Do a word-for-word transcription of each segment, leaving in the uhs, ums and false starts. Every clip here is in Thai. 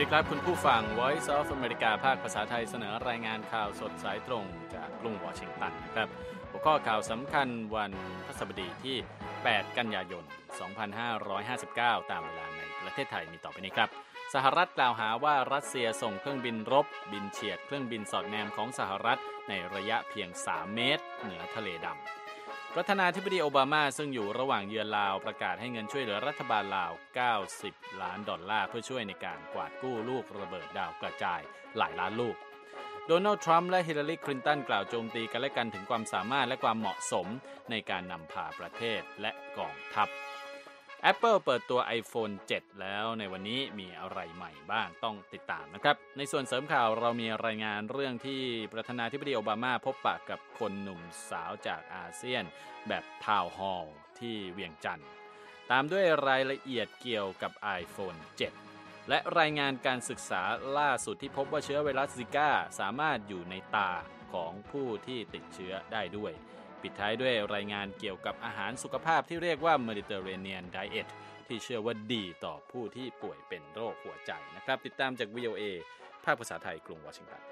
ดีครับคุณผู้ฟัง Voice of America ภาคภาษาไทยเสนอรายงานข่าวสดสายตรงจากกรุงวอชิงตันนะครับหัวข้อข่าวสำคัญวันพฤหัสบดีที่แปดกันยายนสองพันห้าร้อยห้าสิบเก้าตามเวลาในประเทศไทยมีต่อไปนี้ครับสหรัฐกล่าวหาว่ารัสเซียส่งเครื่องบินรบบินเฉียดเครื่องบินสอดแนมของสหรัฐในระยะเพียงสามเมตรเหนือทะเลดำประธานาธิบดีโอบามาซึ่งอยู่ระหว่างเยือนลาวประกาศให้เงินช่วยเหลือรัฐบาลลาวเก้าสิบล้านดอลลาร์เพื่อช่วยในการกวาดกู้ลูกระเบิดดาวกระจายหลายล้านลูกโดนัลด์ทรัมป์และฮิลลารีคลินตันกล่าวโจมตีกันและกันถึงความสามารถและความเหมาะสมในการนำพาประเทศและกองทัพ Apple เปิดตัว iPhone เจ็ด แล้วในวันนี้มีอะไรใหม่บ้างต้องติดตามนะครับในส่วนเสริมข่าวเรามีรายงานเรื่องที่ประธานาธิบดีโอบามาพบปะกับคนหนุ่มสาวจากอาเซียนแบบทาวน์ฮอลล์ที่เวียงจันทร์ตามด้วยรายละเอียดเกี่ยวกับ iPhone เจ็ด และรายงานการศึกษาล่าสุดที่พบว่าเชื้อไวรัสซิก้าสามารถอยู่ในตาของผู้ที่ติดเชื้อได้ด้วยปิดท้ายด้วยรายงานเกี่ยวกับอาหารสุขภาพที่เรียกว่า Mediterranean Diet ที่เชื่อว่าดีต่อผู้ที่ป่วยเป็นโรคหัวใจนะครับติดตามจาก วี โอ เอ ภาคภาษาไทยกรุงวอชิงตัน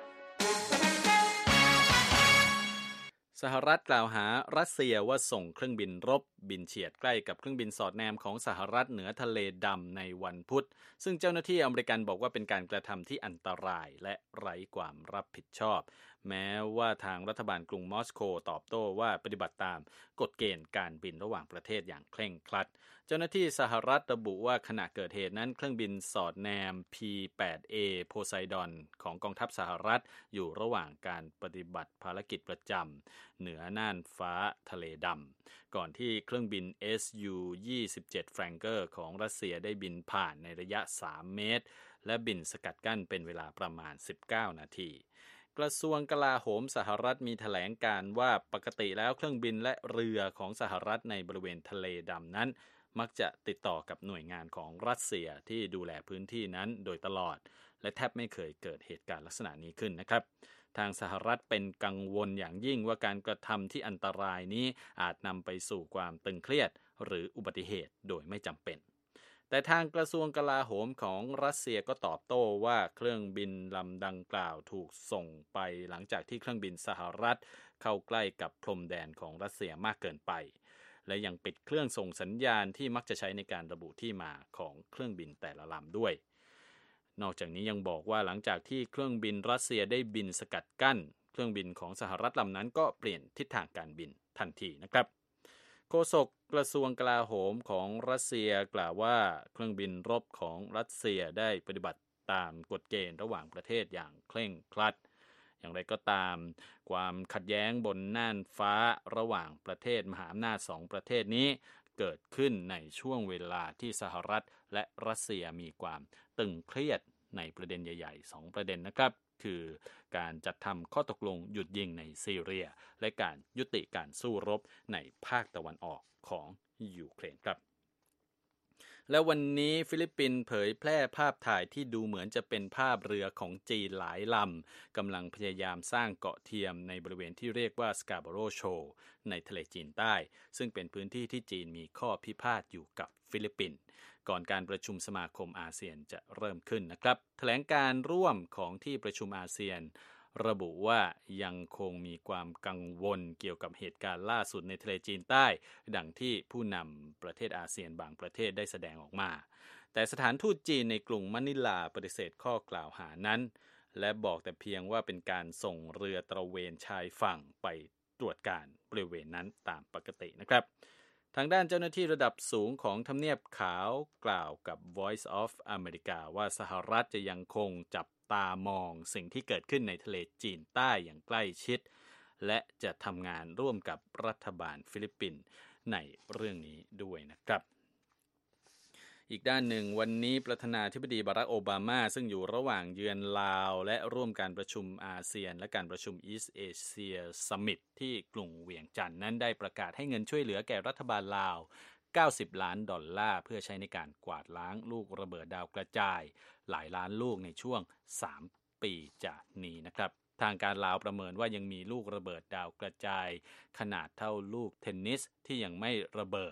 สหรัฐกล่าวหารัสเซียว่าส่งเครื่องบินรบบินเฉียดใกล้กับเครื่องบินสอดแนมของสหรัฐเหนือทะเลดำในวันพุธซึ่งเจ้าหน้าที่อเมริกันบอกว่าเป็นการกระทำที่อันตรายและไร้ความรับผิดชอบแม้ว่าทางรัฐบาลกรุงมอสโกตอบโต้ว่าปฏิบัติตามกฎเกณฑ์การบินระหว่างประเทศอย่างเคร่งครัดเจ้าหน้าที่สหรัฐระบุว่าขณะเกิดเหตุนั้นเครื่องบินสอดแนม พี แปด เอ Poseidon ของกองทัพสหรัฐอยู่ระหว่างการปฏิบัติภารกิจประจำเหนือน่านฟ้าทะเลดำก่อนที่เครื่องบิน เอส ยู ยี่สิบเจ็ด Flanker ของรัสเซียได้บินผ่านในระยะสามเมตรและบินสกัดกั้นเป็นเวลาประมาณสิบเก้านาทีกระทรวงกลาโหมสหรัฐมีแถลงการว่าปกติแล้วเครื่องบินและเรือของสหรัฐในบริเวณทะเลดำนั้นมักจะติดต่อกับหน่วยงานของรัสเซียที่ดูแลพื้นที่นั้นโดยตลอดและแทบไม่เคยเกิดเหตุการณ์ลักษณะนี้ขึ้นนะครับทางสหรัฐเป็นกังวลอย่างยิ่งว่าการกระทำที่อันตรายนี้อาจนำไปสู่ความตึงเครียดหรืออุบัติเหตุโดยไม่จำเป็นแต่ทางกระทรวงกลาโหมของรัสเซียก็ตอบโต้ว่าเครื่องบินลำดังกล่าวถูกส่งไปหลังจากที่เครื่องบินสหรัฐเข้าใกล้กับพรมแดนของรัสเซียมากเกินไปและยังปิดเครื่องส่งสัญญาณที่มักจะใช้ในการระบุที่มาของเครื่องบินแต่ละลำด้วยนอกจากนี้ยังบอกว่าหลังจากที่เครื่องบินรัสเซียได้บินสกัดกั้นเครื่องบินของสหรัฐลำนั้นก็เปลี่ยนทิศทางการบินทันทีนะครับโฆษกกระทรวงกลาโหมของรัสเซียกล่าวว่าเครื่องบินรบของรัสเซียได้ปฏิบัติตามกฎเกณฑ์ระหว่างประเทศอย่างเคร่งครัดอย่างไรก็ตามความขัดแย้งบนน่านฟ้าระหว่างประเทศมหาอำนาจสองประเทศนี้เกิดขึ้นในช่วงเวลาที่สหรัฐและรัสเซียมีความตึงเครียดในประเด็นใหญ่ๆสองประเด็นนะครับคือการจัดทำข้อตกลงหยุดยิงในซีเรียและการยุติการสู้รบในภาคตะวันออกของยูเครนครับและวันนี้ฟิลิปปินส์เผยแพร่ภาพถ่ายที่ดูเหมือนจะเป็นภาพเรือของจีนหลายลำกำลังพยายามสร้างเกาะเทียมในบริเวณที่เรียกว่าสกาโบโรโชในทะเลจีนใต้ซึ่งเป็นพื้นที่ที่จีนมีข้อพิพาทอยู่กับฟิลิปปินส์ก่อนการประชุมสมาคมอาเซียนจะเริ่มขึ้นนะครับแถลงการร่วมของที่ประชุมอาเซียนระบุว่ายังคงมีความกังวลเกี่ยวกับเหตุการณ์ล่าสุดในทะเลจีนใต้ดังที่ผู้นำประเทศอาเซียนบางประเทศได้แสดงออกมาแต่สถานทูตจีนในกรุงมะนิลาปฏิเสธข้อกล่าวหานั้นและบอกแต่เพียงว่าเป็นการส่งเรือตระเวนชายฝั่งไปตรวจการบริเวณนั้นตามปกตินะครับทางด้านเจ้าหน้าที่ระดับสูงของทำเนียบขาวกล่าวกับ Voice of America ว่าสหรัฐจะยังคงจับตามองสิ่งที่เกิดขึ้นในทะเลจีนใต้อย่างใกล้ชิดและจะทำงานร่วมกับรัฐบาลฟิลิปปินส์ในเรื่องนี้ด้วยนะครับอีกด้านหนึ่งวันนี้ประธานาธิบดีบารักโอบามาซึ่งอยู่ระหว่างเยือนลาวและร่วมการประชุมอาเซียนและการประชุม East Asia Summit ที่กรุงเวียงจันทร์นั้นได้ประกาศให้เงินช่วยเหลือแก่รัฐบาลลาวเก้าสิบล้านดอลลาร์เพื่อใช้ในการกวาดล้างลูกระเบิดดาวกระจายหลายล้านลูกในช่วงสามปีจากนี้นะครับทางการลาวประเมินว่ายังมีลูกระเบิดดาวกระจายขนาดเท่าลูกเทนนิสที่ยังไม่ระเบิด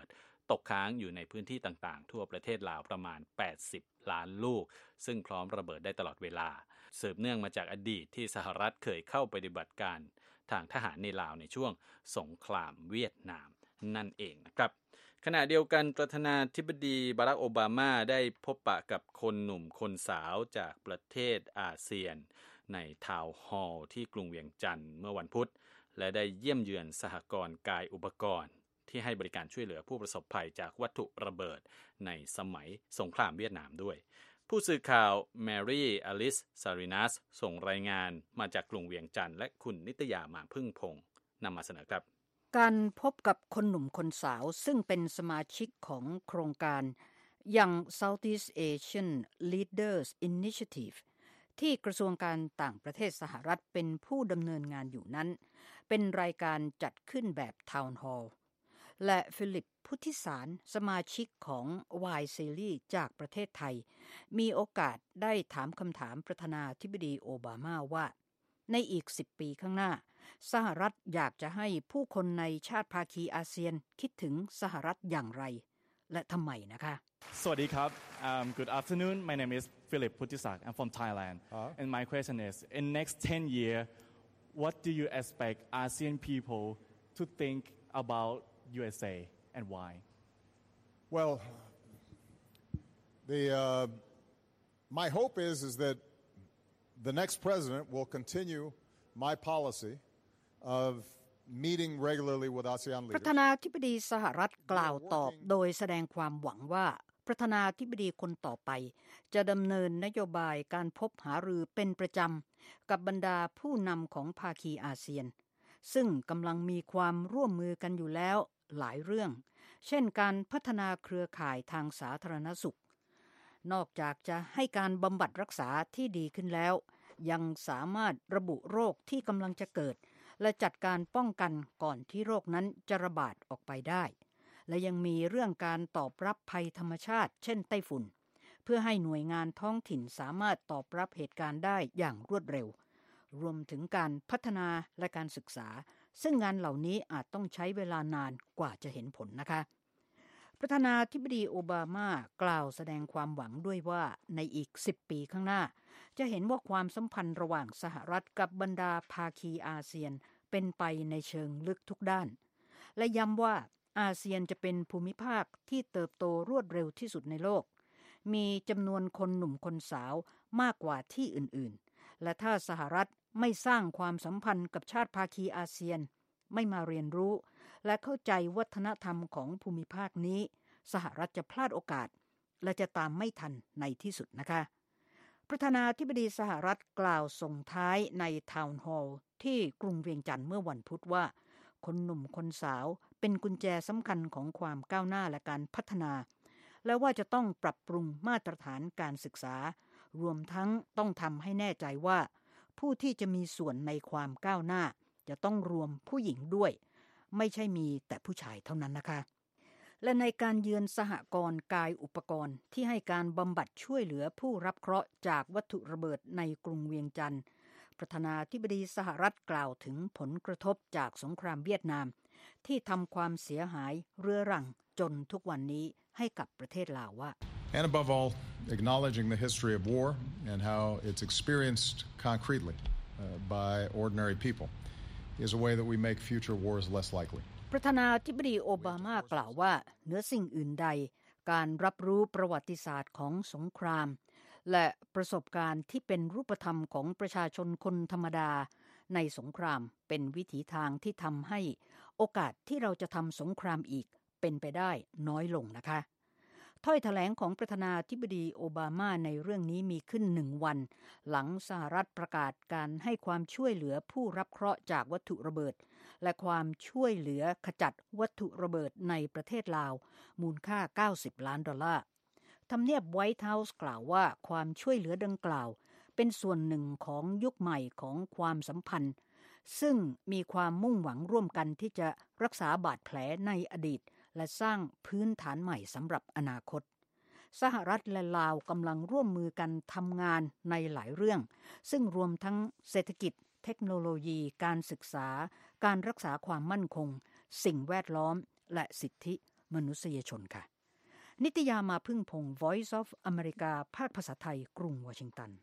ตกค้างอยู่ในพื้นที่ต่างๆทั่วประเทศลาวประมาณแปดสิบล้านลูกซึ่งพร้อมระเบิดได้ตลอดเวลาสืบเนื่องมาจากอดีตที่สหรัฐเคยเข้าปฏิบัติการทางทหารในลาวในช่วงสงครามเวียดนามนั่นเองนะครับขณะเดียวกันประธานาธิบดีบารักโอบามาได้พบปะกับคนหนุ่มคนสาวจากประเทศอาเซียนในทาวน์ฮอลล์ที่กรุงเวียงจันทร์เมื่อวันพุธและได้เยี่ยมเยือนสหกรณ์กายอุปกรณ์ที่ให้บริการช่วยเหลือผู้ประสบภัยจากวัตถุระเบิดในสมัยสงครามเวียดนามด้วยผู้สื่อข่าวแมรี่อลิสซารินัสส่งรายงานมาจากกรุงเวียงจันทร์และคุณนิตยามาพึ่งพงษ์นำมาเสนอครับการพบกับคนหนุ่มคนสาวซึ่งเป็นสมาชิกของโครงการ Young Southeast Asian Leaders Initiative ที่กระทรวงการต่างประเทศสหรัฐเป็นผู้ดำเนินงานอยู่นั้นเป็นรายการจัดขึ้นแบบทาวน์ฮอลล์และฟิลิปพุทธิสารสมาชิกของ Y Series จากประเทศไทยมีโอกาสได้ถามคำถามประธานาธิบดีโอบามาว่าในอีกสิบปีข้างหน้าสหรัฐอยากจะให้ผู้คนในชาติภาคีอาเซียนคิดถึงสหรัฐอย่างไรและทำไมนะคะสวัสดีครับ um, Good afternoon. My name is Philip Puttisak. I'm from Thailand. Uh-huh. And my question is, in next ten years, what do you expect ASEAN people to think about U S A and why? Well, the uh, my hope is is that the next president will continue my policy of meeting regularly with ASEAN leaders. ประธานาธิบดีสหรัฐกล่าวตอบโดยแสดงความหวังว่าประธานาธิบดีคนต่อไปจะดำเนินนโยบายการพบหารือเป็นประจำกับบรรดาผู้นำของภาคีอาเซียนซึ่งกำลังมีความร่วมมือกันอยู่แล้วหลายเรื่องเช่นการพัฒนาเครือข่ายทางสาธารณสุขนอกจากจะให้การบำบัดรักษาที่ดีขึ้นแล้วยังสามารถระบุโรคที่กำลังจะเกิดและจัดการป้องกันก่อนที่โรคนั้นจะระบาดออกไปได้และยังมีเรื่องการตอบรับภัยธรรมชาติเช่นไต้ฝุ่นเพื่อให้หน่วยงานท้องถิ่นสามารถตอบรับเหตุการณ์ได้อย่างรวดเร็วรวมถึงการพัฒนาและการศึกษาซึ่งงานเหล่านี้อาจต้องใช้เวลานานกว่าจะเห็นผลนะคะประธานาธิบดีโอบามากล่าวแสดงความหวังด้วยว่าในอีกสิบปีข้างหน้าจะเห็นว่าความสัมพันธ์ระหว่างสหรัฐกับบรรดาภาคีอาเซียนเป็นไปในเชิงลึกทุกด้านและย้ำว่าอาเซียนจะเป็นภูมิภาคที่เติบโตรวดเร็วที่สุดในโลกมีจำนวนคนหนุ่มคนสาวมากกว่าที่อื่นๆและถ้าสหรัฐไม่สร้างความสัมพันธ์กับชาติภาคีอาเซียนไม่มาเรียนรู้และเข้าใจวัฒนธรรมของภูมิภาคนี้สหรัฐจะพลาดโอกาสและจะตามไม่ทันในที่สุดนะคะประธานาธิบดีสหรัฐกล่าวส่งท้ายในทาวน์ฮอลล์ที่กรุงเวียงจันทร์เมื่อวันพุธว่าคนหนุ่มคนสาวเป็นกุญแจสำคัญของความก้าวหน้าและการพัฒนาและว่าจะต้องปรับปรุงมาตรฐานการศึกษารวมทั้งต้องทำให้แน่ใจว่าผู้ที่จะมีส่วนในความก้าวหน้าจะต้องรวมผู้หญิงด้วยไม่ใช่มีแต่ผู้ชายเท่านั้นนะคะและในการเยือนสหกรณ์กายอุปกรณ์ที่ให้การบำบัดช่วยเหลือผู้รับเคราะห์จากวัตถุระเบิดในกรุงเวียงจันทร์ประธานาธิบดีสหรัฐกล่าวถึงผลกระทบจากสงครามเวียดนามที่ทำความเสียหายเรื้อรังจนทุกวันนี้ให้กับประเทศลาวว่า And above all, acknowledging the history of war and how it's experienced concretely uh, by ordinary people is a way that we make future wars less likely. ประธานาธิบดีโอบามากล่าวว่าเหนือสิ่งอื่นใดการรับรู้ประวัติศาสตร์ของสงครามและประสบการณ์ที่เป็นรูปธรรมของประชาชนคนธรรมดาในสงครามเป็นวิถีทางที่ทำให้โอกาสที่เราจะทำสงครามอีกเป็นไปได้น้อยลงนะคะถ้อยแถลงของประธานาธิบดีโอบามาในเรื่องนี้มีขึ้นหนึ่งวันหลังสหรัฐประกาศการให้ความช่วยเหลือผู้รับเคราะห์จากวัตถุระเบิดและความช่วยเหลือขจัดวัตถุระเบิดในประเทศลาวมูลค่าเก้าสิบล้านดอลลาร์ทำเนียบไวท์เฮาส์กล่าวว่าความช่วยเหลือดังกล่าวเป็นส่วนหนึ่งของยุคใหม่ของความสัมพันธ์ซึ่งมีความมุ่งหวังร่วมกันที่จะรักษาบาดแผลในอดีตและสร้างพื้นฐานใหม่สำหรับอนาคตสหรัฐและลาวกำลังร่วมมือกันทำงานในหลายเรื่องซึ่งรวมทั้งเศรษฐกิจเทคโนโลยีการศึกษาการรักษาความมั่นคงสิ่งแวดล้อมและสิทธิมนุษยชนค่ะนิตยามาพึ่งพงศ์ Voice of America ภาคภาษาไทยกรุงวอชิงตัน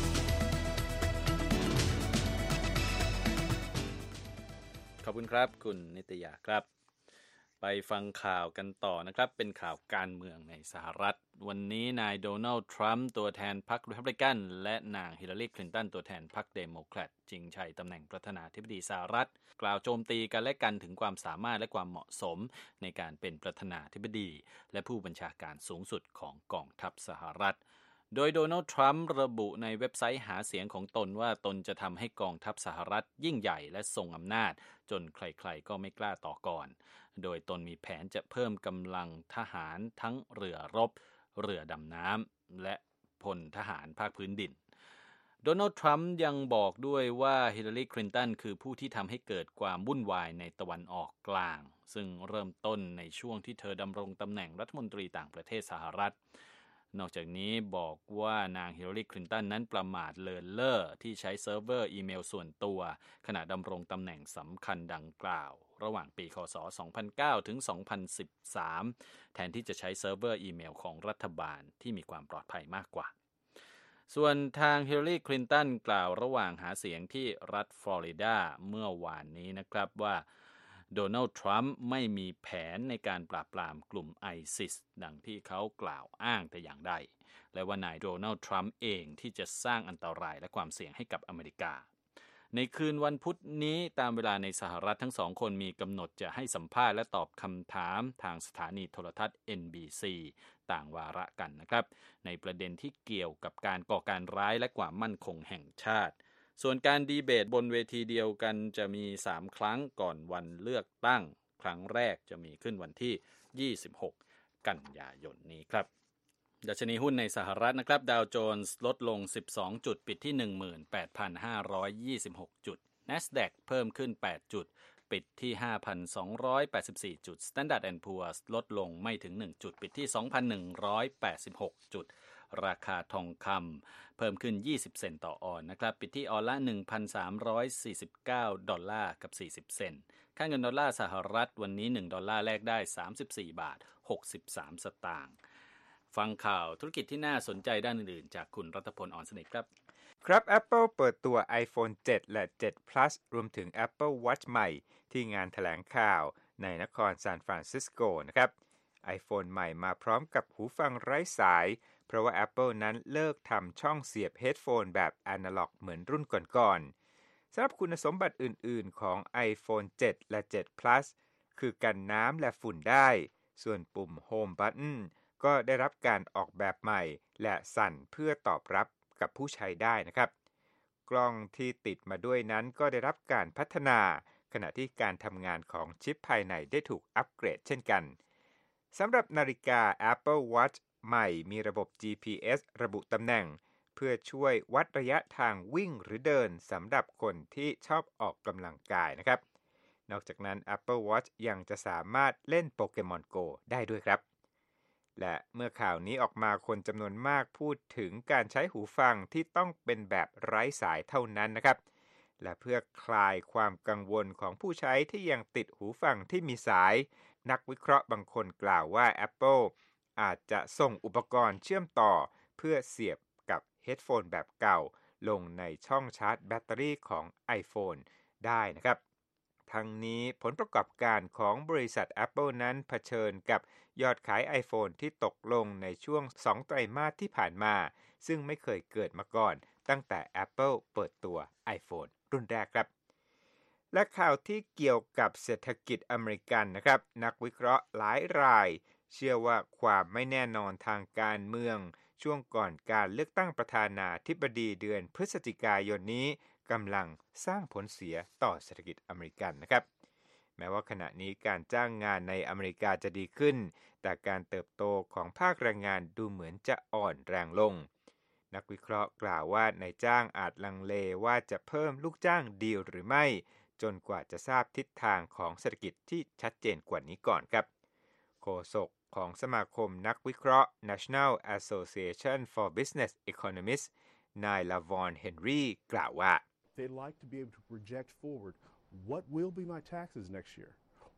ขอบคุณครับคุณนิตยาครับไปฟังข่าวกันต่อนะครับเป็นข่าวการเมืองในสหรัฐวันนี้นายโดนัลด์ทรัมป์ตัวแทนพรรครีพับลิกันและนางฮิลลารีคลินตันตัวแทนพรรคเดโมแครตชิงชัยตำแหน่งประธานาธิบดีสหรัฐกล่าวโจมตีกันและกันถึงความสามารถและความเหมาะสมในการเป็นประธานาธิบดีและผู้บัญชาการสูงสุดของกองทัพสหรัฐโดยโดนัลด์ทรัมป์ระบุในเว็บไซต์หาเสียงของตนว่าตนจะทำให้กองทัพสหรัฐยิ่งใหญ่และทรงอำนาจจนใครๆก็ไม่กล้าต่อก่อนโดยตนมีแผนจะเพิ่มกำลังทหารทั้งเรือรบเรือดำน้ำและพลทหารภาคพื้นดินโดนัลด์ทรัมป์ยังบอกด้วยว่าฮิลลารีคลินตันคือผู้ที่ทำให้เกิดความวุ่นวายในตะวันออกกลางซึ่งเริ่มต้นในช่วงที่เธอดำรงตำแหน่งรัฐมนตรีต่างประเทศสหรัฐนอกจากนี้บอกว่านางฮิลลารีคลินตันนั้นประมาทเลินเล่อที่ใช้เซิร์ฟเวอร์อีเมลส่วนตัวขณะดำรงตำแหน่งสำคัญดังกล่าวระหว่างปีค.ศ. สองพันเก้าถึงสองพันสิบสามแทนที่จะใช้เซิร์ฟเวอร์อีเมลของรัฐบาลที่มีความปลอดภัยมากกว่าส่วนทางฮิลลารีคลินตันกล่าวระหว่างหาเสียงที่รัฐฟลอริดาเมื่อวานนี้นะครับว่าโดนัลด์ทรัมป์ไม่มีแผนในการปราบปรามกลุ่มไอซิสดังที่เขากล่าวอ้างแต่อย่างใดและว่านายโดนัลด์ทรัมป์เองที่จะสร้างอันตรายและความเสี่ยงให้กับอเมริกาในคืนวันพุธนี้ตามเวลาในสหรัฐทั้งสองคนมีกำหนดจะให้สัมภาษณ์และตอบคำถามทางสถานีโทรทัศน์ เอ็น บี ซี ต่างวาระกันนะครับในประเด็นที่เกี่ยวกับการก่อการร้ายและความมั่นคงแห่งชาติส่วนการดีเบตบนเวทีเดียวกันจะมีสามครั้งก่อนวันเลือกตั้งครั้งแรกจะมีขึ้นวันที่ยี่สิบหกกันยายนนี้ครับดัชนีหุ้นในสหรัฐนะครับดาวโจนส์ลดลงสิบสองจุดปิดที่ หนึ่งหมื่นแปดพันห้าร้อยยี่สิบหก จุด NASDAQ เพิ่มขึ้นแปดจุดปิดที่ ห้าพันสองร้อยแปดสิบสี่ จุด Standard แอนด์ Poor's ลดลงไม่ถึงหนึ่งจุดปิดที่ สองพันหนึ่งร้อยแปดสิบหก จุดราคาทองคำเพิ่มขึ้นยี่สิบเซนต์ต่อออนนะครับปิดที่ออนละ หนึ่งพันสามร้อยสี่สิบเก้า ดอลลาร์กับสี่สิบเซนต์ค่าเงินดอลลาร์สหรัฐวันนี้หนึ่งดอลลาร์แลกได้สามสิบสี่บาทหกสิบสามสตางค์ฟังข่าวธุรกิจที่น่าสนใจด้านอื่นๆจากคุณรัตพล อ่อนสนิทครับครับ Apple เปิดตัว iPhone เซเว่น และ เซเว่น Plus รวมถึง Apple Watch ใหม่ที่งานแถลงข่าวในนครซานฟรานซิสโกนะครับ iPhone ใหม่มาพร้อมกับหูฟังไร้สายเพราะว่า Apple นั้นเลิกทำช่องเสียบเฮดโฟนแบบอนาล็อกเหมือนรุ่นก่อนๆสำหรับคุณสมบัติอื่นๆของ iPhone เซเว่น และ เซเว่น Plus คือกันน้ำและฝุ่นได้ส่วนปุ่ม Home Buttonก็ได้รับการออกแบบใหม่และสั่นเพื่อตอบรับกับผู้ใช้ได้นะครับกล้องที่ติดมาด้วยนั้นก็ได้รับการพัฒนาขณะที่การทำงานของชิปภายในได้ถูกอัปเกรดเช่นกันสำหรับนาฬิกา Apple Watch ใหม่มีระบบ จี พี เอส ระบุตำแหน่งเพื่อช่วยวัดระยะทางวิ่งหรือเดินสำหรับคนที่ชอบออกกำลังกายนะครับนอกจากนั้น Apple Watch ยังจะสามารถเล่น Pokemon Go ได้ด้วยครับและเมื่อข่าวนี้ออกมาคนจำนวนมากพูดถึงการใช้หูฟังที่ต้องเป็นแบบไร้สายเท่านั้นนะครับและเพื่อคลายความกังวลของผู้ใช้ที่ยังติดหูฟังที่มีสายนักวิเคราะห์บางคนกล่าวว่า Apple อาจจะส่งอุปกรณ์เชื่อมต่อเพื่อเสียบกับเฮดโฟนแบบเก่าลงในช่องชาร์จแบตเตอรี่ของ iPhone ได้นะครับทั้งนี้ผลประกอบการของบริษัท Apple นั้นเผชิญกับยอดขาย iPhone ที่ตกลงในช่วงสองไตรมาสที่ผ่านมาซึ่งไม่เคยเกิดมาก่อนตั้งแต่ Apple เปิดตัว iPhone รุ่นแรกครับและข่าวที่เกี่ยวกับเศรษฐกิจอเมริกันนะครับนักวิเคราะห์หลายรายเชื่อว่าความไม่แน่นอนทางการเมืองช่วงก่อนการเลือกตั้งประธานาธิบดีเดือนพฤศจิกายนนี้กำลังสร้างผลเสียต่อเศรษฐกิจอเมริกันนะครับแม้ว่าขณะนี้การจ้างงานในอเมริกาจะดีขึ้นแต่การเติบโตของภาคแรงงานดูเหมือนจะอ่อนแรงลงนักวิเคราะห์กล่าวว่านายจ้างอาจลังเลว่าจะเพิ่มลูกจ้างดีลหรือไม่จนกว่าจะทราบทิศทางของเศรษฐกิจที่ชัดเจนกว่านี้ก่อนครับโฆษกของสมาคมนักวิเคราะห์ National Association for Business Economists นายลาวอนเฮนรี่กล่าวว่า They'd like to be able to project forward what will be my taxes next year.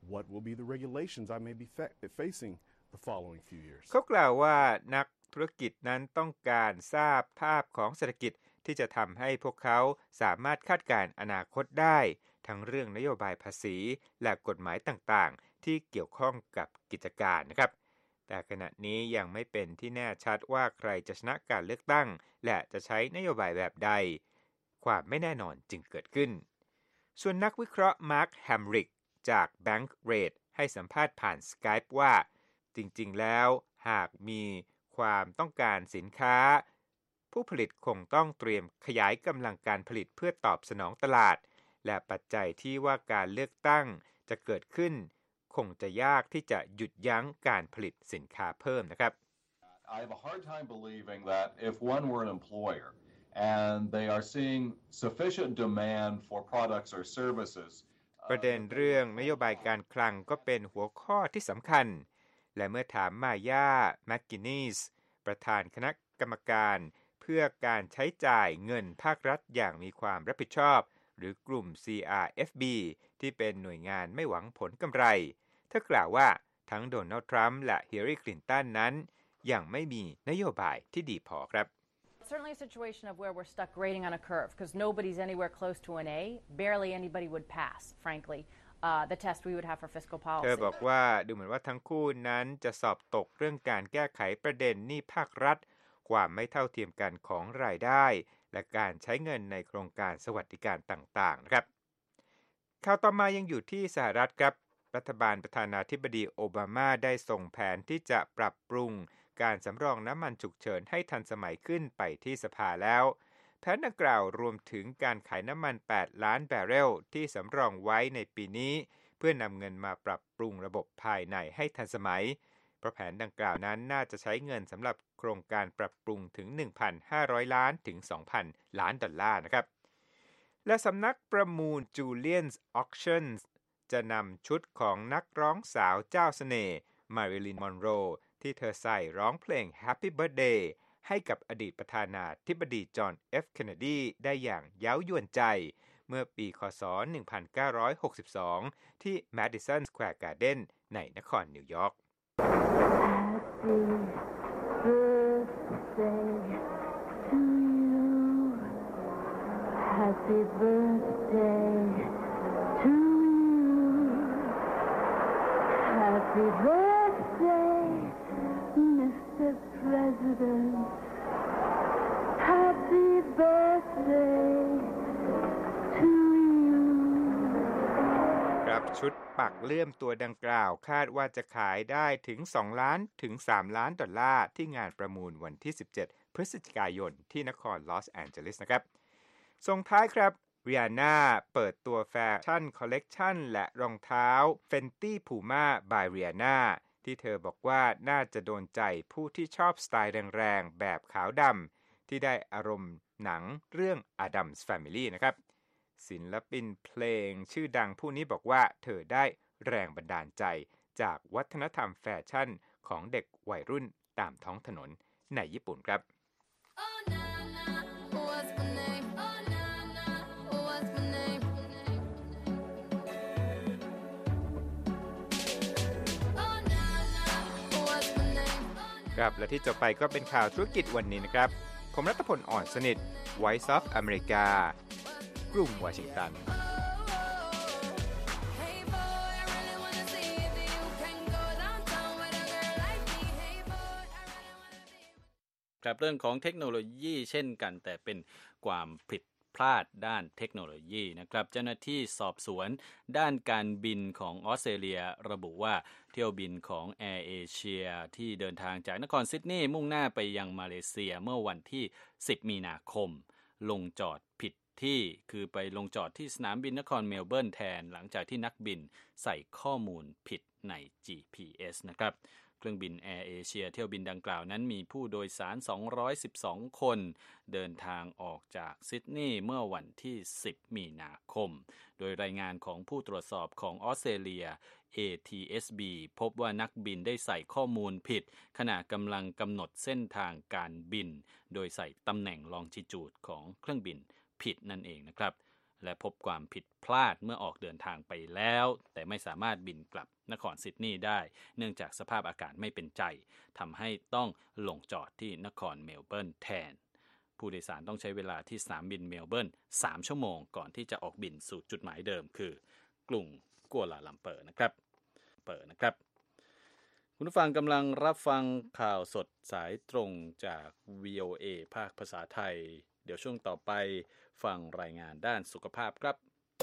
what will be the regulations I may be fa- facing the following few years เขากล่าวว่านักธุรกิจนั้นต้องการทราบภาพของเศรษฐกิจที่จะทำให้พวกเขาสามารถคาดการณ์อนาคตได้ทั้งเรื่องนโยบายภาษีและกฎหมายต่างๆที่เกี่ยวข้องกับกิจการนะครับแต่ขณะนี้ยังไม่เป็นที่แน่ชัดว่าใครจะชนะการเลือกตั้งและจะใช้นโยบายแบบใดความไม่แน่นอนจึงเกิดขึ้นส่วนนักวิเคราะห์มาร์คแฮมริกจาก Bank Rate ให้สัมภาษณ์ผ่าน Skype ว่าจริงๆแล้วหากมีความต้องการสินค้าผู้ผลิตคงต้องเตรียมขยายกำลังการผลิตเพื่อตอบสนองตลาดและปัจจัยที่ว่าการเลือกตั้งจะเกิดขึ้นคงจะยากที่จะหยุดยั้งการผลิตสินค้าเพิ่มนะครับ I have a hard time believing that if one were an employer and they are seeing sufficient demand for products or services ประเด็นเรื่องนโยบายการคลังก็เป็นหัวข้อที่สำคัญและเมื่อถามมาย่าแมคกินนีสประธานคณะกรรมการเพื่อการใช้จ่ายเงินภาครัฐอย่างมีความรับผิดชอบหรือกลุ่ม ซี อาร์ เอฟ บี ที่เป็นหน่วยงานไม่หวังผลกำไรเธอกล่าวว่าทั้งโดนัลด์ทรัมป์และฮิลลารีคลินตันนั้นยังไม่มีนโยบายที่ดีพอครับ Certainly a situation of where we're stuck grading on a curve because nobody's anywhere close to an A. Barely anybody would pass, frankly, uh, the test we would have for fiscal policy. เธอบอกว่าดูเหมือนว่าทั้งคู่นั้นจะสอบตกเรื่องการแก้ไขประเด็นหนี้ภาครัฐความไม่เท่าเทียมกันของรายได้และการใช้เงินในโครงการสวัสดิการต่างๆนะครับข่าวต่อมายังอยู่ที่สหรัฐครับรัฐบาลประธานาธิบดีโอบามาได้ส่งแผนที่จะปรับปรุงการสำรองน้ำมันฉุกเฉินให้ทันสมัยขึ้นไปที่สภาแล้วแผนดังกล่าวรวมถึงการขายน้ำมันแปดล้านแบเรลที่สำรองไว้ในปีนี้เพื่อนำเงินมาปรับปรุงระบบภายในให้ทันสมัยเพราะแผนดังกล่าวนั้นน่าจะใช้เงินสำหรับโครงการปรับปรุงถึง หนึ่งพันห้าร้อย ล้านถึง สองพัน ล้านดอลลาร์นะครับและสำนักประมูล Julien's Auctions จะนำชุดของนักร้องสาวเจ้าเสน่ห์มาริลิน มอนโรที่เธอใส่ร้องเพลง Happy Birthday ให้กับอดีตประธานาธิบดีจอห์น เอฟ เคนเนดีได้อย่างเย้ายวนใจเมื่อปีค.ศ. หนึ่งพันเก้าร้อยหกสิบสองที่ Madison Square Garden ในนครนิวยอร์ก Happy birthday to you. Happy birthday, Mister President. Happy birthday to you. ครับชุดปักเลื่อมตัวดังกล่าวคาดว่าจะขายได้ถึงสองล้านถึงสามล้านดอลลาร์ที่งานประมูลวันที่สิบเจ็ดพฤศจิกายนที่นครลอสแอนเจลิสนะครับส่งท้ายครับริอาน่าเปิดตัวแฟชั่นคอลเลกชันและรองเท้า Fenty Puma by Rihanna ที่เธอบอกว่าน่าจะโดนใจผู้ที่ชอบสไตล์แรงๆแบบขาวดำที่ได้อารมณ์หนังเรื่อง Addams Family นะครับศิลปินเพลงชื่อดังผู้นี้บอกว่าเธอได้แรงบันดาลใจจากวัฒนธรรมแฟชั่นของเด็กวัยรุ่นตามท้องถนนในญี่ปุ่นครับครับและที่จบไปก็เป็นข่าวธุรกิจวันนี้นะครับผมรัตพลอ่อนสนิท Voice of America กรุงวอชิงตันครับเรื่องของเทคโนโลยีเช่นกันแต่เป็นความผิดพลาดด้านเทคโนโลยีนะครับเจ้าหน้าที่สอบสวนด้านการบินของออสเตรเลียระบุว่าเที่ยวบินของ Air Asia ที่เดินทางจากนครซิดนีย์มุ่งหน้าไปยังมาเลเซียเมื่อวันที่สิบมีนาคมลงจอดผิดที่คือไปลงจอดที่สนามบินนครเมลเบิร์นแทนหลังจากที่นักบินใส่ข้อมูลผิดใน จี พี เอส นะครับเครื่องบิน Air Asia เที่ยวบินดังกล่าวนั้นมีผู้โดยสารสองร้อยสิบสองคนเดินทางออกจากซิดนีย์เมื่อวันที่สิบมีนาคมโดยรายงานของผู้ตรวจสอบของออสเตรเลีย เอ ที เอส บี พบว่านักบินได้ใส่ข้อมูลผิดขณะกำลังกำหนดเส้นทางการบินโดยใส่ตำแหน่งลองจิจูดของเครื่องบินผิดนั่นเองนะครับและพบความผิดพลาดเมื่อออกเดินทางไปแล้วแต่ไม่สามารถบินกลับนครซิดนีย์ได้เนื่องจากสภาพอากาศไม่เป็นใจทำให้ต้องลงจอดที่นครเมลเบิร์นแทนผู้โดยสารต้องใช้เวลาที่สนามบินเมลเบิร์นสามชั่วโมงก่อนที่จะออกบินสู่จุดหมายเดิมคือกรุงกัวลาลัมเปอร์นะครับเปิดนะครับคุณผู้ฟังกำลังรับฟังข่าวสดสายตรงจาก วี โอ เอ ภาคภาษาไทยเดี๋ยวช่วงต่อไปฟังรายงานด้านสุขภาพครับ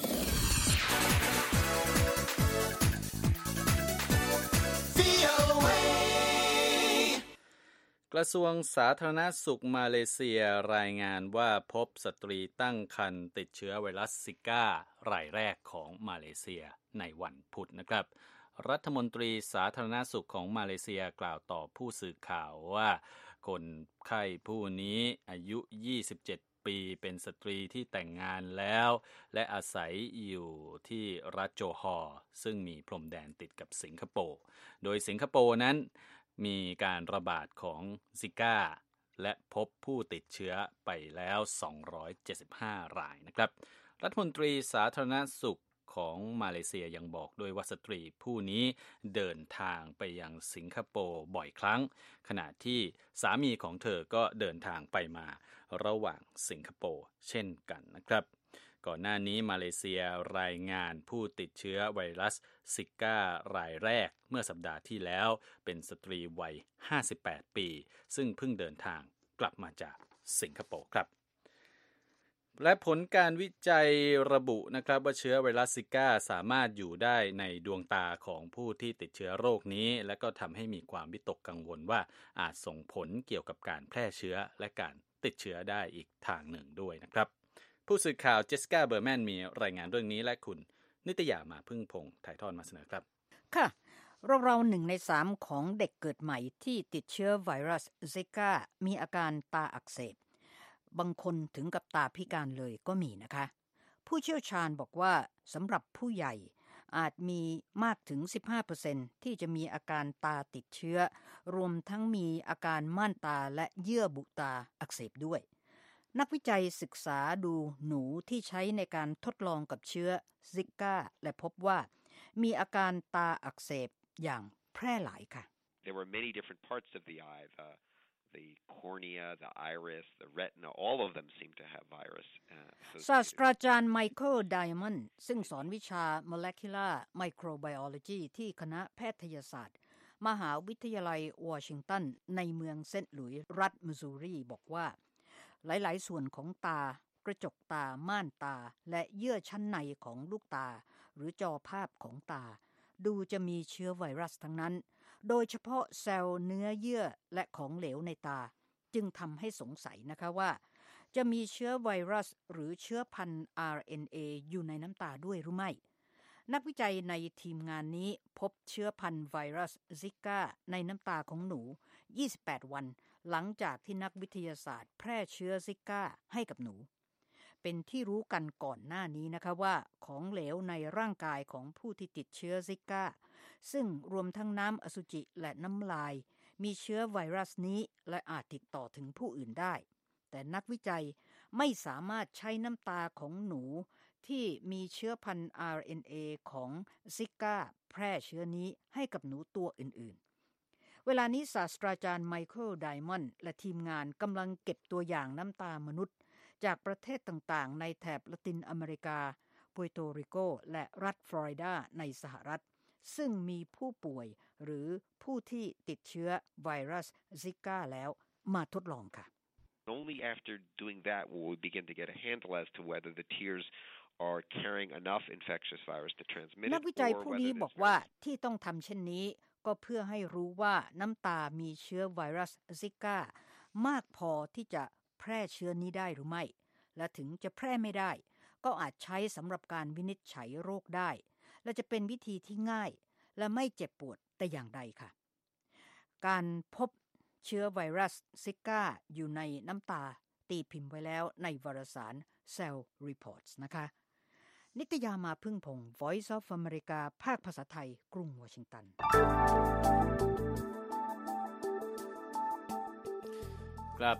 กระทรวงสาธารณสุขมาเลเซียรายงานว่าพบสตรีตั้งครรภ์ติดเชื้อไวรัสซิก้ารายแรกของมาเลเซียในวันพุธนะครับรัฐมนตรีสาธารณสุขของมาเลเซียกล่าวต่อผู้สื่อข่าวว่าคนไข้ผู้นี้อายุยี่สิบเจ็ดปีเป็นสตรีที่แต่งงานแล้วและอาศัยอยู่ที่รัฐโจฮอร์ซึ่งมีพรมแดนติดกับสิงคโปร์โดยสิงคโปร์นั้นมีการระบาดของซิก้าและพบผู้ติดเชื้อไปแล้วสองร้อยเจ็ดสิบห้ารายนะครับรัฐมนตรีสาธารณสุขของมาเลเซียยังบอกด้วยว่าสตรีผู้นี้เดินทางไปยังสิงคโปร์บ่อยครั้งขณะที่สามีของเธอก็เดินทางไปมาระหว่างสิงคโปร์เช่นกันนะครับก่อนหน้านี้มาเลเซียรายงานผู้ติดเชื้อไวรัสซิก้ารายแรกเมื่อสัปดาห์ที่แล้วเป็นสตรีวัยห้าสิบแปดปีซึ่งเพิ่งเดินทางกลับมาจากสิงคโปร์ครับและผลการวิจัยระบุนะครับว่าเชื้อไวรัสซิก้าสามารถอยู่ได้ในดวงตาของผู้ที่ติดเชื้อโรคนี้และก็ทำให้มีความวิตกกังวลว่าอาจส่งผลเกี่ยวกับการแพร่เชื้อและการติดเชื้อได้อีกทางหนึ่งด้วยนะครับผู้สื่อข่าวเจสสิก้าเบอร์แมนมีรายงานเรื่องนี้และคุณนิตยามาพึ่งพงษ์ถ่ายทอดมาเสนอครับค่ะเราๆหนึ่งในสามของเด็กเกิดใหม่ที่ติดเชื้อไวรัสซิก้ามีอาการตาอักเสบบางคนถึงกับตาพิการเลยก็มีนะคะผู้เชี่ยวชาญบอกว่าสำหรับผู้ใหญ่อาจมีมากถึง สิบห้าเปอร์เซ็นต์ ที่จะมีอาการตาติดเชื้อรวมทั้งมีอาการม่านตาและเยื่อบุตาอักเสบด้วยนักวิจัยศึกษาดูหนูที่ใช้ในการทดลองกับเชื้อซิก้าและพบว่ามีอาการตาอักเสบอย่างแพร่หลายค่ะ There were many different parts of the eye the the cornea the iris the retina all of them seem to have virus ศาสตราจารย์ไมเคิลไดมอนด์ซึ่งสอนวิชา Molecular Microbiology ที่คณะแพทยศาสตร์มหาวิทยาลัยวอชิงตันในเมืองเซนต์หลุยส์รัฐมิสซูรีบอกว่าหลายๆส่วนของตากระจกตาม่านตาและเยื่อชั้นในของลูกตาหรือจอภาพของตาดูจะมีเชื้อไวรัสทั้งนั้นโดยเฉพาะเซลล์เนื้อเยื่อและของเหลวในตาจึงทำให้สงสัยนะคะว่าจะมีเชื้อไวรัสหรือเชื้อพันธุ์ อาร์ เอ็น เอ อยู่ในน้ำตาด้วยหรือไม่นักวิจัยในทีมงานนี้พบเชื้อพันธุ์ไวรัสซิก้าในน้ำตาของหนูยี่สิบแปดวันหลังจากที่นักวิทยาศาสตร์แพร่เชื้อซิก้าให้กับหนูเป็นที่รู้กันก่อนหน้านี้นะคะว่าของเหลวในร่างกายของผู้ที่ติดเชื้อซิก้าซึ่งรวมทั้งน้ำอสุจิและน้ำลายมีเชื้อไวรัสนี้และอาจติดต่อถึงผู้อื่นได้แต่นักวิจัยไม่สามารถใช้น้ำตาของหนูที่มีเชื้อพันธุ์ อาร์ เอ็น เอ ของซิก้าแพร่เชื้อนี้ให้กับหนูตัวอื่นๆเวลานี้ศาสตราจารย์ไมเคิลไดมอนด์และทีมงานกำลังเก็บตัวอย่างน้ำตามนุษย์จากประเทศต่างๆในแถบละตินอเมริกาปัวโตริโกและรัฐฟลอริดาในสหรัฐซึ่งมีผู้ป่วยหรือผู้ที่ติดเชื้อไวรัสซิก้าแล้วมาทดลองค่ะ Only after doing that will we begin to get a handle as to whether the tears are carrying enough infectious virus to transmit it นักวิจัยผู้นี้บอกว่าที่ต้องทำเช่นนี้ก็เพื่อให้รู้ว่าน้ำตามีเชื้อไวรัสซิก้ามากพอที่จะแพร่เชื้อนี้ได้หรือไม่และถึงจะแพร่ไม่ได้ก็อาจใช้สำหรับการวินิจฉัยโรคได้และจะเป็นวิธีที่ง่ายและไม่เจ็บปวดแต่อย่างใดค่ะการพบเชื้อไวรัสซิก้าอยู่ในน้ำตาตีพิมพ์ไว้แล้วในวารสาร Cell Reports นะคะนิตยามาพึ่งพงษ์ Voice of America ภาคภาษาไทยกรุงวอชิงตันครับ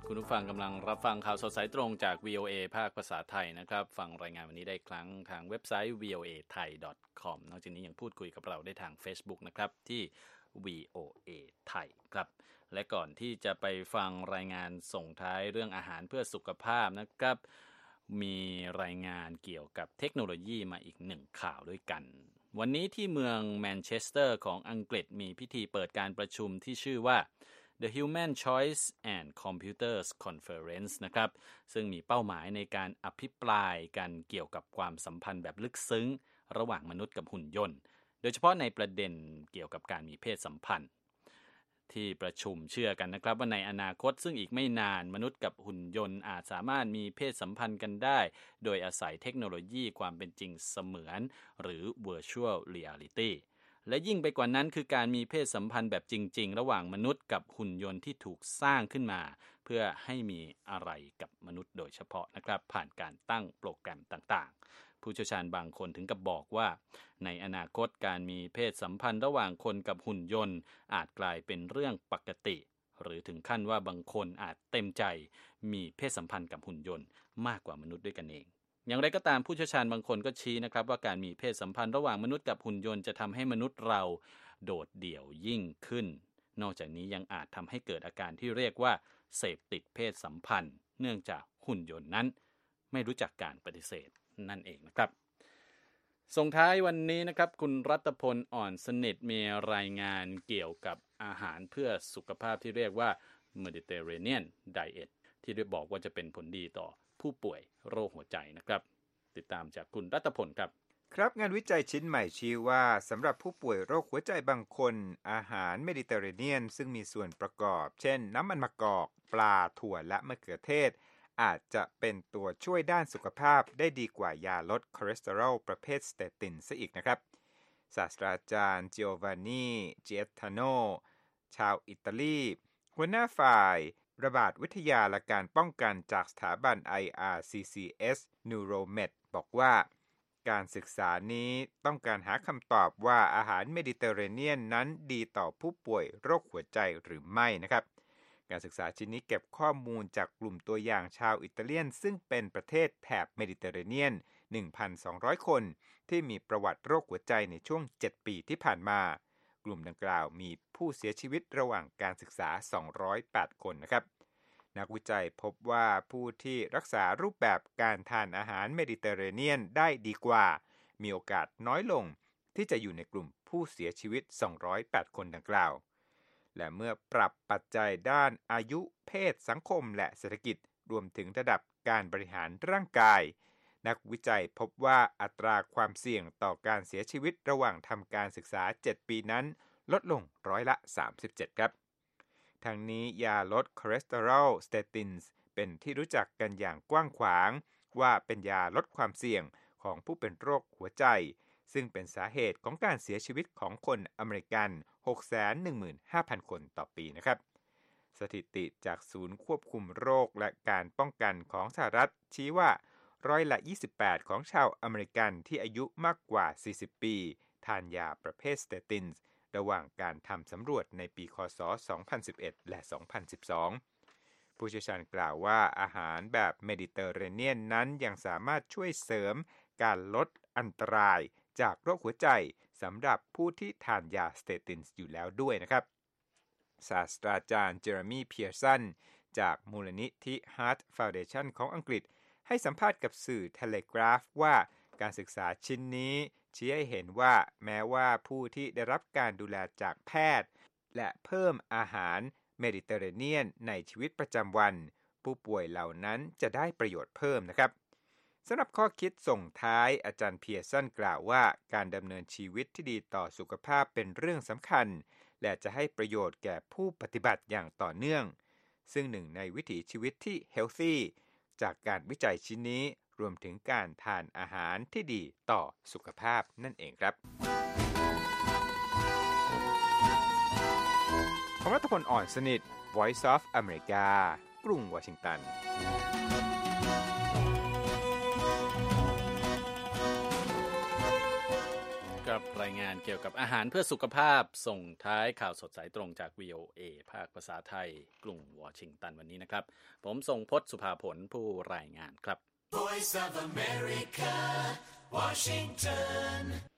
คุณผู้ฟังกำลังรับฟังข่าวสดสายตรงจาก วี โอ เอ ภาคภาษาไทยนะครับฟังรายงานวันนี้ได้ครั้งทางเว็บไซต์ วี โอ เอ ไทย ดอท คอม นอกจากนี้ยังพูดคุยกับเราได้ทาง Facebook นะครับที่ วี โอ เอ ไทยครับและก่อนที่จะไปฟังรายงานส่งท้ายเรื่องอาหารเพื่อสุขภาพนะครับมีรายงานเกี่ยวกับเทคโนโลยีมาอีกหนึ่งข่าวด้วยกันวันนี้ที่เมืองแมนเชสเตอร์ของอังกฤษมีพิธีเปิดการประชุมที่ชื่อว่า The Human Choice and Computers Conference นะครับซึ่งมีเป้าหมายในการอภิปรายกันเกี่ยวกับความสัมพันธ์แบบลึกซึ้งระหว่างมนุษย์กับหุ่นยนต์โดยเฉพาะในประเด็นเกี่ยวกับการมีเพศสัมพันธ์ที่ประชุมเชื่อกันนะครับว่าในอนาคตซึ่งอีกไม่นานมนุษย์กับหุ่นยนต์อาจสามารถมีเพศสัมพันธ์กันได้โดยอาศัยเทคโนโลยีความเป็นจริงเสมือนหรือ Virtual Reality และยิ่งไปกว่านั้นคือการมีเพศสัมพันธ์แบบจริงๆระหว่างมนุษย์กับหุ่นยนต์ที่ถูกสร้างขึ้นมาเพื่อให้มีอะไรกับมนุษย์โดยเฉพาะนะครับผ่านการตั้งโปรแกรมต่างๆผู้เชี่ยวชาญบางคนถึงกับบอกว่าในอนาคตการมีเพศสัมพันธ์ระหว่างคนกับหุ่นยนต์อาจกลายเป็นเรื่องปกติหรือถึงขั้นว่าบางคนอาจเต็มใจมีเพศสัมพันธ์กับหุ่นยนต์มากกว่ามนุษย์ด้วยกันเองอย่างไรก็ตามผู้เชี่ยวชาญบางคนก็ชี้นะครับว่าการมีเพศสัมพันธ์ระหว่างมนุษย์กับหุ่นยนต์จะทำให้มนุษย์เราโดดเดี่ยวยิ่งขึ้นนอกจากนี้ยังอาจทำให้เกิดอาการที่เรียกว่าเสพติดเพศสัมพันธ์เนื่องจากหุ่นยนต์นั้นไม่รู้จักการปฏิเสธนั่นเองนะครับส่งท้ายวันนี้นะครับคุณรัตพลอ่อนสนิทมีรายงานเกี่ยวกับอาหารเพื่อสุขภาพที่เรียกว่า Mediterranean Diet ที่ได้บอกว่าจะเป็นผลดีต่อผู้ป่วยโรคหัวใจนะครับติดตามจากคุณรัตพลครับครับงานวิจัยชิ้นใหม่ชี้ว่าสำหรับผู้ป่วยโรคหัวใจบางคนอาหารเมดิเตอร์เรเนียนซึ่งมีส่วนประกอบเช่นน้ำมันมะกอกปลาถั่วและมะเขือเทศอาจจะเป็นตัวช่วยด้านสุขภาพได้ดีกว่ายาลดคอเลสเตอรอลประเภทสเตตินซะอีกนะครับศาสตราจารย์จิโอวานนีเจตาโนชาวอิตาลีหัวหน้าฝ่ายระบาดวิทยาและการป้องกันจากสถาบัน ไอ อาร์ ซี ซี เอส Neuromed บอกว่าการศึกษานี้ต้องการหาคำตอบว่าอาหารเมดิเตอร์เรเนียนนั้นดีต่อผู้ป่วยโรคหัวใจหรือไม่นะครับการศึกษาชิ้นนี้เก็บข้อมูลจากกลุ่มตัวอย่างชาวอิตาเลียนซึ่งเป็นประเทศแถบเมดิเตอร์เรเนียน หนึ่งพันสองร้อย คนที่มีประวัติโรคหัวใจในช่วงเจ็ดปีที่ผ่านมากลุ่มดังกล่าวมีผู้เสียชีวิตระหว่างการศึกษาสองร้อยแปดคนนะครับนักวิจัยพบว่าผู้ที่รักษารูปแบบการทานอาหารเมดิเตอร์เรเนียนได้ดีกว่ามีโอกาสน้อยลงที่จะอยู่ในกลุ่มผู้เสียชีวิตสองร้อยแปดคนดังกล่าวและเมื่อปรับปัจจัยด้านอายุเพศสังคมและเศรษฐกิจรวมถึงระดับการบริหารร่างกายนักวิจัยพบว่าอัตราความเสี่ยงต่อการเสียชีวิตระหว่างทำการศึกษาเจ็ดปีนั้นลดลงร้อยละสามสิบเจ็ดครับทั้งนี้ยาลดคอเลสเตอรอลสเตตินเป็นที่รู้จักกันอย่างกว้างขวางว่าเป็นยาลดความเสี่ยงของผู้เป็นโรคหัวใจซึ่งเป็นสาเหตุของการเสียชีวิตของคนอเมริกัน หกแสนหนึ่งหมื่นห้าพัน คนต่อปีนะครับสถิติจากศูนย์ควบคุมโรคและการป้องกันของสหรัฐชี้ว่าร้อยละยี่สิบแปดของชาวอเมริกันที่อายุมากกว่าสี่สิบปีทานยาประเภทสเตตินระหว่างการทำสำรวจในปีค.ศ. สองพันสิบเอ็ด และ สองพันสิบสอง ผู้เชี่ยวชาญกล่าวว่าอาหารแบบเมดิเตอร์เรเนียนนั้นยังสามารถช่วยเสริมการลดอันตรายจากโรคหัวใจสำหรับผู้ที่ทานยาสเตตินอยู่แล้วด้วยนะครับศาสตราจารย์เจอร์มี่เพียร์สันจากมูลนิธิ Heart Foundation ของอังกฤษให้สัมภาษณ์กับสื่อ Telegraph ว่าการศึกษาชิ้นนี้ชี้ให้เห็นว่าแม้ว่าผู้ที่ได้รับการดูแลจากแพทย์และเพิ่มอาหารเมดิเตอร์เรเนียนในชีวิตประจำวันผู้ป่วยเหล่านั้นจะได้ประโยชน์เพิ่มนะครับสำหรับข้อคิดส่งท้ายอาจารย์เพียร์สันกล่าวว่าการดำเนินชีวิตที่ดีต่อสุขภาพเป็นเรื่องสำคัญและจะให้ประโยชน์แก่ผู้ปฏิบัติอย่างต่อเนื่องซึ่งหนึ่งในวิถีชีวิตที่เฮลตี้จากการวิจัยชิ้นนี้รวมถึงการทานอาหารที่ดีต่อสุขภาพนั่นเองครับผมรัตพลอ่อนสนิท Voice of America กรุงวอชิงตันกับรายงานเกี่ยวกับอาหารเพื่อสุขภาพส่งท้ายข่าวสดสายตรงจาก วี โอ เอ ภาคภาษาไทยกรุงวอชิงตันวันนี้นะครับผมทรงพจน์สุภาผลผู้รายงานครับ Voice of America Washington